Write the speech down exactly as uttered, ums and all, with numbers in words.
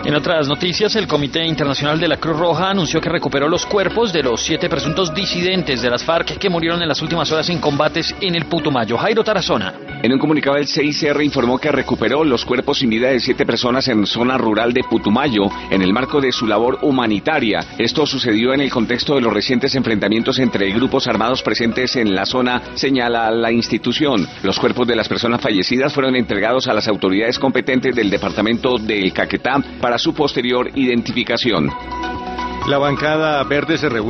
En otras noticias, el Comité Internacional de la Cruz Roja anunció que recuperó los cuerpos de los siete presuntos disidentes de las FARC que murieron en las últimas horas en combates en el Putumayo. Jairo Tarazona. En un comunicado, el C I C R informó que recuperó los cuerpos sin vida de siete personas en zona rural de Putumayo en el marco de su labor humanitaria. Esto sucedió en el contexto de los recientes enfrentamientos entre grupos armados presentes en la zona, señala la institución. Los cuerpos de las personas fallecidas fueron entregados a las autoridades competentes del departamento del Caquetá para su posterior identificación. La bancada verde se reúne